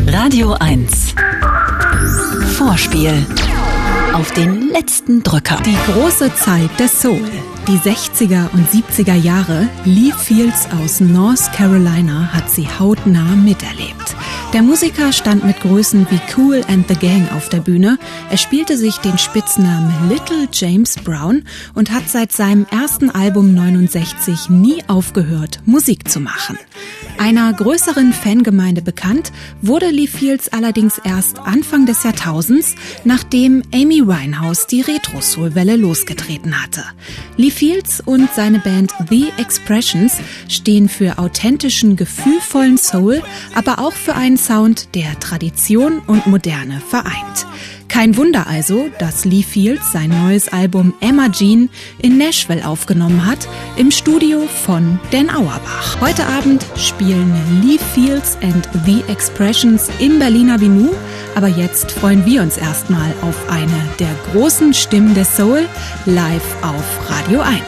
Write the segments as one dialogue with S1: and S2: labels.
S1: Radio 1. Vorspiel. Auf den letzten Drücker.
S2: Die große Zeit des Soul. Die 60er und 70er Jahre. Lee Fields aus North Carolina hat sie hautnah miterlebt. Der Musiker stand mit Größen wie Kool and the Gang auf der Bühne. Er spielte sich den Spitznamen Little James Brown und hat seit seinem ersten Album 69 nie aufgehört, Musik zu machen. Einer größeren Fangemeinde bekannt wurde Lee Fields allerdings erst Anfang des Jahrtausends, nachdem Amy Winehouse die Retro-Soul-Welle losgetreten hatte. Lee Fields und seine Band The Expressions stehen für authentischen, gefühlvollen Soul, aber auch für einen Sound, der Tradition und Moderne vereint. Kein Wunder also, dass Lee Fields sein neues Album Emma Jean in Nashville aufgenommen hat, im Studio von Dan Auerbach. Heute Abend spielen Lee Fields and The Expressions im Berliner Binu, aber jetzt freuen wir uns erstmal auf eine der großen Stimmen des Soul live auf Radio 1.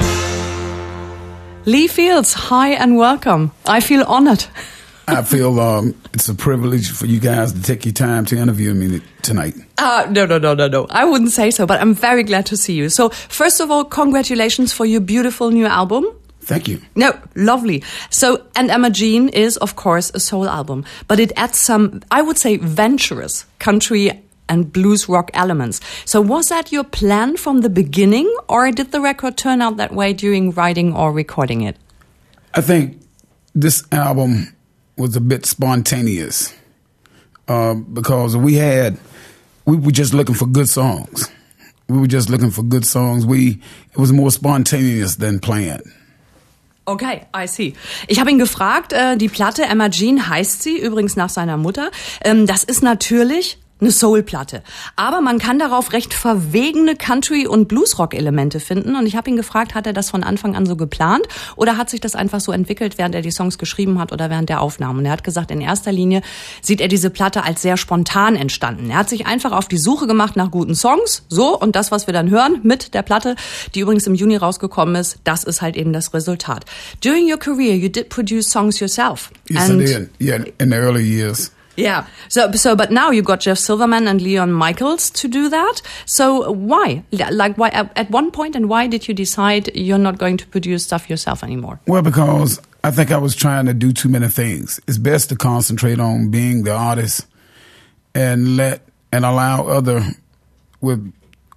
S3: Lee Fields, hi and welcome. I feel honored.
S4: I feel it's a privilege for you guys to take your time to interview me tonight.
S3: No. I wouldn't say so, but I'm very glad to see you. So, first of all, congratulations for your beautiful new album.
S4: Thank you.
S3: No, lovely. So, and Emma Jean is, of course, a soul album, but it adds some, I would say, venturous country and blues rock elements. So was that your plan from the beginning, or did the record turn out that way during writing or recording it?
S4: I think this album was a bit spontaneous because we were just looking for good songs. It was more spontaneous than planned.
S3: Okay, I see. Ich habe ihn gefragt, die Platte Emma Jean heißt sie, übrigens nach seiner Mutter. Das ist natürlich eine Soul-Platte. Aber man kann darauf recht verwegene Country- und Bluesrock-Elemente finden. Und ich habe ihn gefragt, hat er das von Anfang an so geplant oder hat sich das einfach so entwickelt, während er die Songs geschrieben hat oder während der Aufnahmen? Und er hat gesagt, in erster Linie sieht er diese Platte als sehr spontan entstanden. Er hat sich einfach auf die Suche gemacht nach guten Songs. So, und das, was wir dann hören mit der Platte, die übrigens im Juni rausgekommen ist, das ist halt eben das Resultat. During your career, you did produce songs yourself.
S4: Yes, I did. Yeah, in the early years.
S3: Yeah. So, but now you got Jeff Silverman and Leon Michaels to do that. So why? Like, why at one point, and why did you decide you're not going to produce stuff yourself anymore?
S4: Well, because I think I was trying to do too many things. It's best to concentrate on being the artist and allow other with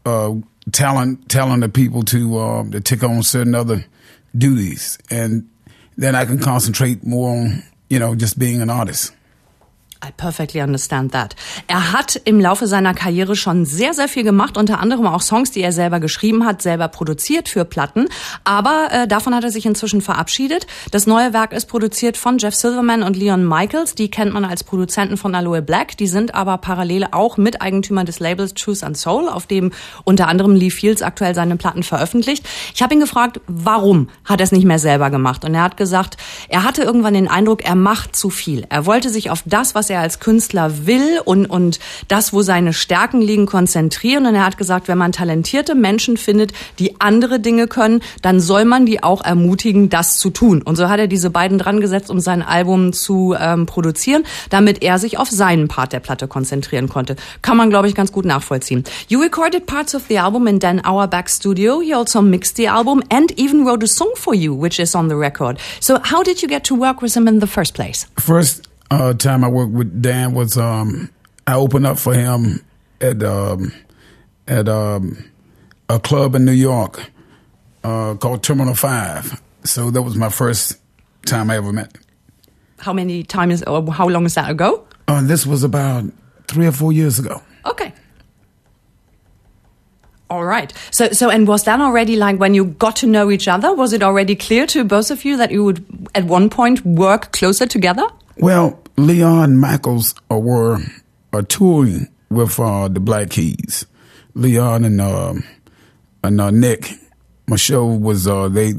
S4: talented people to take on certain other duties, and then I can concentrate more on just being an artist.
S3: I perfectly understand that. Er hat im Laufe seiner Karriere schon sehr, sehr viel gemacht, unter anderem auch Songs, die er selber geschrieben hat, selber produziert für Platten. Aber davon hat er sich inzwischen verabschiedet. Das neue Werk ist produziert von Jeff Silverman und Leon Michaels. Die kennt man als Produzenten von Aloe Black. Die sind aber parallel auch Miteigentümer des Labels Truth and Soul, auf dem unter anderem Lee Fields aktuell seine Platten veröffentlicht. Ich habe ihn gefragt, warum hat er es nicht mehr selber gemacht? Und er hat gesagt, er hatte irgendwann den Eindruck, er macht zu viel. Er wollte sich auf das, was er als Künstler will und das, wo seine Stärken liegen, konzentrieren. Und er hat gesagt, wenn man talentierte Menschen findet, die andere Dinge können, dann soll man die auch ermutigen, das zu tun. Und so hat er diese beiden dran gesetzt, um sein Album zu produzieren, damit er sich auf seinen Part der Platte konzentrieren konnte. Kann man, glaube ich, ganz gut nachvollziehen. You recorded parts of the album in Dan Auerbach's studio. He also mixed the album and even wrote a song for you, which is on the record. So how did you get to work with him in the first place?
S4: First time I worked with Dan was I opened up for him at a club in New York called Terminal 5. So that was my first time I ever met him.
S3: How many times or how long is that ago?
S4: This was about 3 or 4 years ago.
S3: Okay. All right. So, and was that already like when you got to know each other? Was it already clear to both of you that you would at one point work closer together?
S4: Well, Leon Michaels were touring with the Black Keys. Leon and Nick, my show was they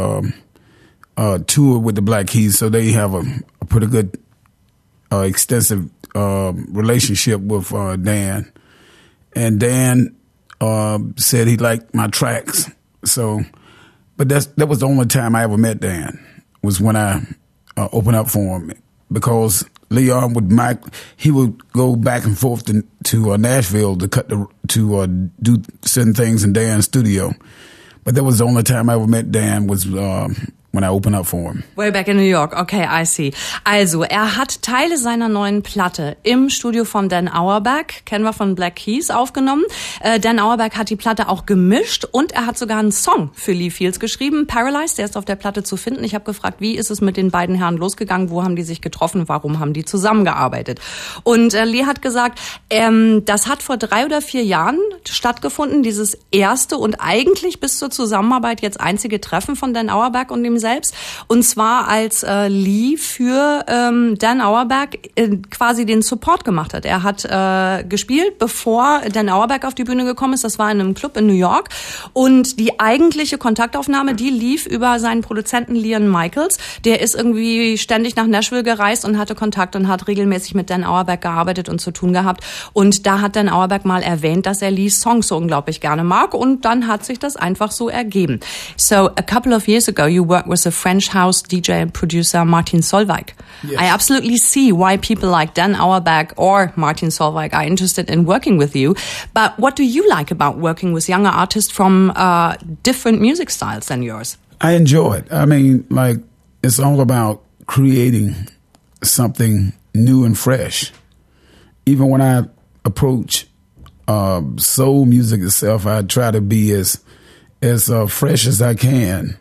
S4: toured with the Black Keys, so they have a pretty good extensive relationship with Dan. And Dan said he liked my tracks, so. But that was the only time I ever met Dan, was when I opened up for him, because Leon would he would go back and forth to Nashville to do certain things in Dan's studio. But that was the only time I ever met Dan was when I opened up for him.
S3: Way back in New York. Okay, I see. Also, er hat Teile seiner neuen Platte im Studio von Dan Auerbach, kennen wir von Black Keys, aufgenommen. Dan Auerbach hat die Platte auch gemischt und er hat sogar einen Song für Lee Fields geschrieben. Paralyzed, der ist auf der Platte zu finden. Ich habe gefragt, wie ist es mit den beiden Herren losgegangen? Wo haben die sich getroffen? Warum haben die zusammengearbeitet? Und Lee hat gesagt, das hat vor 3 oder 4 Jahren stattgefunden, dieses erste und eigentlich bis zur Zusammenarbeit jetzt einzige Treffen von Dan Auerbach und ihm selbst. Und zwar als Lee für Dan Auerbach quasi den Support gemacht hat. Er hat gespielt, bevor Dan Auerbach auf die Bühne gekommen ist. Das war in einem Club in New York. Und die eigentliche Kontaktaufnahme, die lief über seinen Produzenten Leon Michaels. Der ist irgendwie ständig nach Nashville gereist und hatte Kontakt und hat regelmäßig mit Dan Auerbach gearbeitet und zu tun gehabt. Und da hat Dan Auerbach mal erwähnt, dass er Lees Songs so unglaublich gerne mag. Und dann hat sich das einfach so ergeben. So, a couple of years ago, you worked with the French house DJ and producer Martin Solveig. Yes. I absolutely see why people like Dan Auerbach or Martin Solveig are interested in working with you. But what do you like about working with younger artists from different music styles than yours?
S4: I enjoy it. I mean, like, it's all about creating something new and fresh. Even when I approach soul music itself, I try to be as fresh as I can.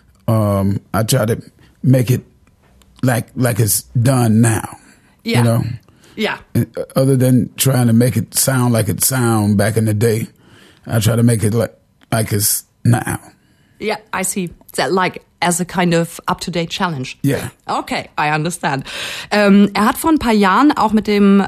S4: I try to make it like it's done now.
S3: Yeah.
S4: You know?
S3: Yeah.
S4: Other than trying to make it sound like it sound back in the day, I try to make it like it's now.
S3: Yeah, I see. That like as a kind of up-to-date challenge.
S4: Yeah.
S3: Okay, I understand. Er hat vor ein paar Jahren auch mit dem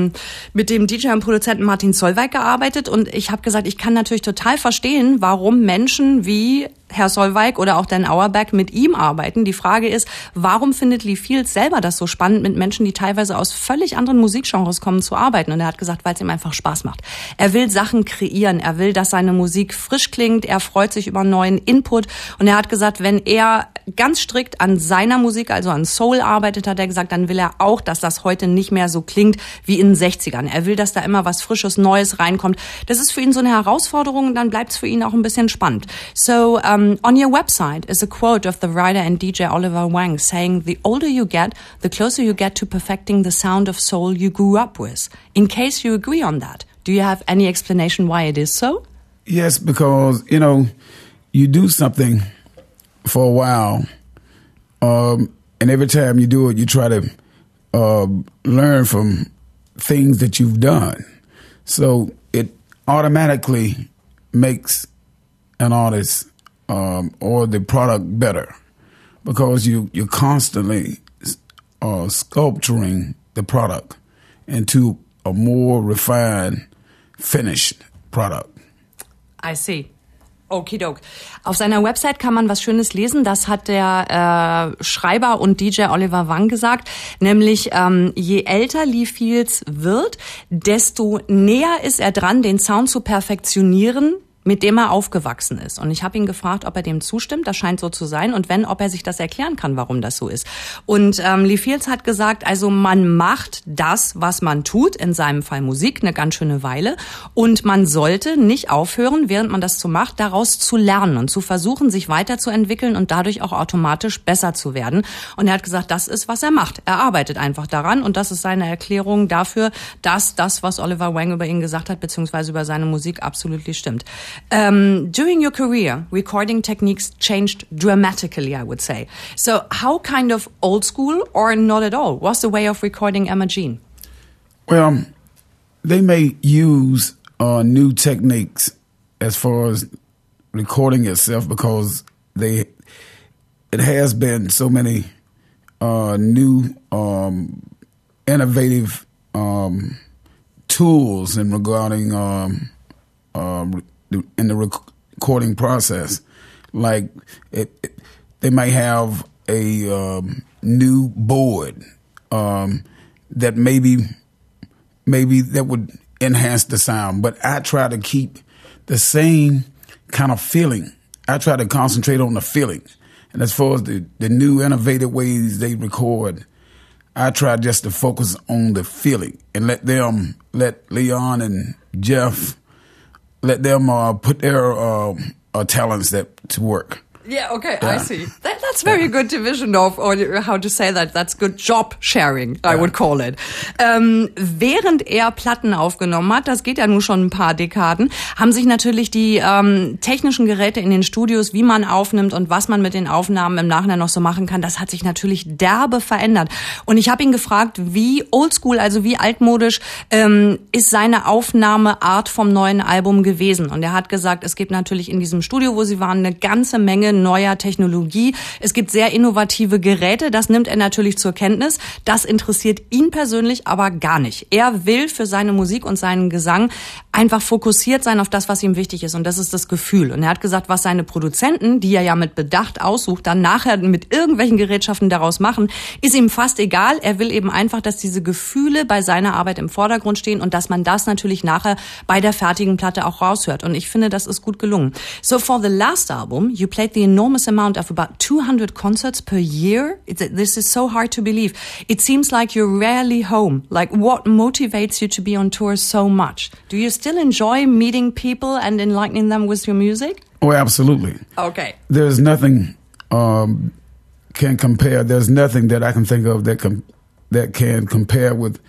S3: DJ und Produzenten Martin Solveig gearbeitet und ich habe gesagt, ich kann natürlich total verstehen, warum Menschen wie Herr Solveig oder auch Dan Auerbach mit ihm arbeiten. Die Frage ist, warum findet Lee Fields selber das so spannend, mit Menschen, die teilweise aus völlig anderen Musikgenres kommen, zu arbeiten? Und er hat gesagt, weil es ihm einfach Spaß macht. Er will Sachen kreieren, er will, dass seine Musik frisch klingt, er freut sich über neuen Input und er hat gesagt, wenn er ganz strikt an seiner Musik, also an Soul arbeitet, hat er gesagt, dann will er auch, dass das heute nicht mehr so klingt wie in den 60ern. Er will, dass da immer was Frisches, Neues reinkommt. Das ist für ihn so eine Herausforderung und dann bleibt es für ihn auch ein bisschen spannend. So, on your website is a quote of the writer and DJ Oliver Wang saying, "The older you get, the closer you get to perfecting the sound of soul you grew up with." In case you agree on that, do you have any explanation why it is so?
S4: Yes, because, you know, you do something for a while, and every time you do it, you try to learn from things that you've done. So it automatically makes an artist or the product better because you're constantly sculpturing the product into a more refined, finished product.
S3: I see. Okidok. Auf seiner Website kann man was Schönes lesen. Das hat der Schreiber und DJ Oliver Wang gesagt. Nämlich, je älter Lee Fields wird, desto näher ist er dran, den Sound zu perfektionieren, mit dem er aufgewachsen ist. Und ich habe ihn gefragt, ob er dem zustimmt. Das scheint so zu sein. Und wenn, ob er sich das erklären kann, warum das so ist. Und Lee Fields hat gesagt, also man macht das, was man tut, in seinem Fall Musik, eine ganz schöne Weile. Und man sollte nicht aufhören, während man das so macht, daraus zu lernen und zu versuchen, sich weiterzuentwickeln und dadurch auch automatisch besser zu werden. Und er hat gesagt, das ist, was er macht. Er arbeitet einfach daran. Und das ist seine Erklärung dafür, dass das, was Oliver Wang über ihn gesagt hat, beziehungsweise über seine Musik, absolut stimmt. During your career, recording techniques changed dramatically, I would say. So how kind of old school or not at all was the way of recording Emma Jean?
S4: Well, they may use new techniques as far as recording itself because it has been so many new innovative tools in regarding in the recording process. Like they might have a new board that maybe that would enhance the sound, but I try to keep the same kind of feeling. I try to concentrate on the feeling. And as far as the new innovative ways they record, I try just to focus on the feeling and let Leon and Jeff, let them put their talents to work.
S3: Yeah, okay, yeah. I see. That's very good division of, or how to say that, that's good job sharing, I would call it. Während er Platten aufgenommen hat, das geht ja nun schon ein paar Dekaden, haben sich natürlich die technischen Geräte in den Studios, wie man aufnimmt und was man mit den Aufnahmen im Nachhinein noch so machen kann, das hat sich natürlich derbe verändert. Und ich habe ihn gefragt, wie oldschool, also wie altmodisch ist seine Aufnahmeart vom neuen Album gewesen. Und er hat gesagt, es gibt natürlich in diesem Studio, wo sie waren, eine ganze Menge neuer Technologie. Es gibt sehr innovative Geräte, das nimmt er natürlich zur Kenntnis. Das interessiert ihn persönlich aber gar nicht. Er will für seine Musik und seinen Gesang einfach fokussiert sein auf das, was ihm wichtig ist, und das ist das Gefühl. Und er hat gesagt, was seine Produzenten, die er ja mit Bedacht aussucht, dann nachher mit irgendwelchen Gerätschaften daraus machen, ist ihm fast egal. Er will eben einfach, dass diese Gefühle bei seiner Arbeit im Vordergrund stehen und dass man das natürlich nachher bei der fertigen Platte auch raushört. Und ich finde, das ist gut gelungen. So for the last album, you played the enormous amount of about 200 concerts per year. This is so hard to believe. It seems like you're rarely home. Like, what motivates you to be on tour so much? Do you still enjoy meeting people and enlightening them with your music?
S4: Oh, absolutely.
S3: Okay.
S4: There's nothing can compare. There's nothing that I can think of that can compare with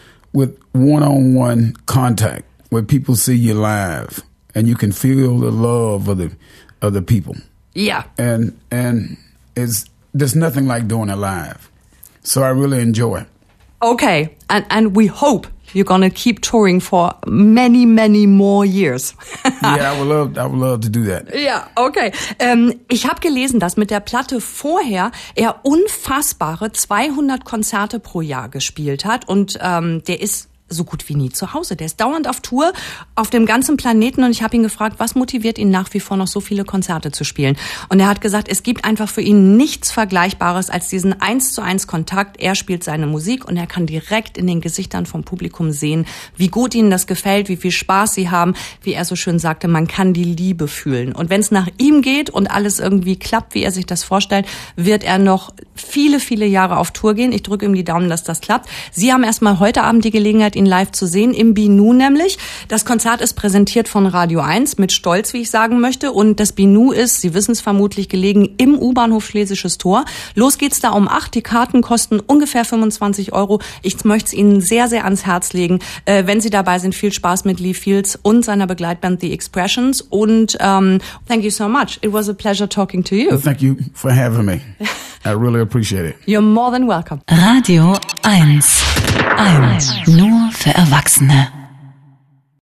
S4: one-on-one contact, where people see you live and you can feel the love of the people.
S3: Yeah.
S4: And there's nothing like doing it live. So I really enjoy it.
S3: Okay. And we hope you're gonna keep touring for many, many more years.
S4: Yeah, I would love to do that.
S3: Ja, okay. Ich habe gelesen, dass mit der Platte vorher er unfassbare 200 Konzerte pro Jahr gespielt hat, und der ist so gut wie nie zu Hause. Der ist dauernd auf Tour auf dem ganzen Planeten, und ich habe ihn gefragt, was motiviert ihn nach wie vor noch so viele Konzerte zu spielen. Und er hat gesagt, es gibt einfach für ihn nichts Vergleichbares als diesen 1:1 Kontakt. Er spielt seine Musik und er kann direkt in den Gesichtern vom Publikum sehen, wie gut ihnen das gefällt, wie viel Spaß sie haben. Wie er so schön sagte, man kann die Liebe fühlen. Und wenn es nach ihm geht und alles irgendwie klappt, wie er sich das vorstellt, wird er noch viele, viele Jahre auf Tour gehen. Ich drücke ihm die Daumen, dass das klappt. Sie haben erstmal heute Abend die Gelegenheit, ihn live zu sehen, im BINU nämlich. Das Konzert ist präsentiert von Radio 1, mit Stolz, wie ich sagen möchte. Und das BINU ist, Sie wissen es vermutlich, gelegen im U-Bahnhof Schlesisches Tor. Los geht's da um 8. Die Karten kosten ungefähr 25 €. Ich möchte es Ihnen sehr, sehr ans Herz legen. Wenn Sie dabei sind, viel Spaß mit Lee Fields und seiner Begleitband The Expressions. Und thank you so much. It was a pleasure talking to you.
S4: Well, thank you for having me. I really appreciate it.
S3: You're more than welcome.
S1: Radio 1. Nur für Erwachsene.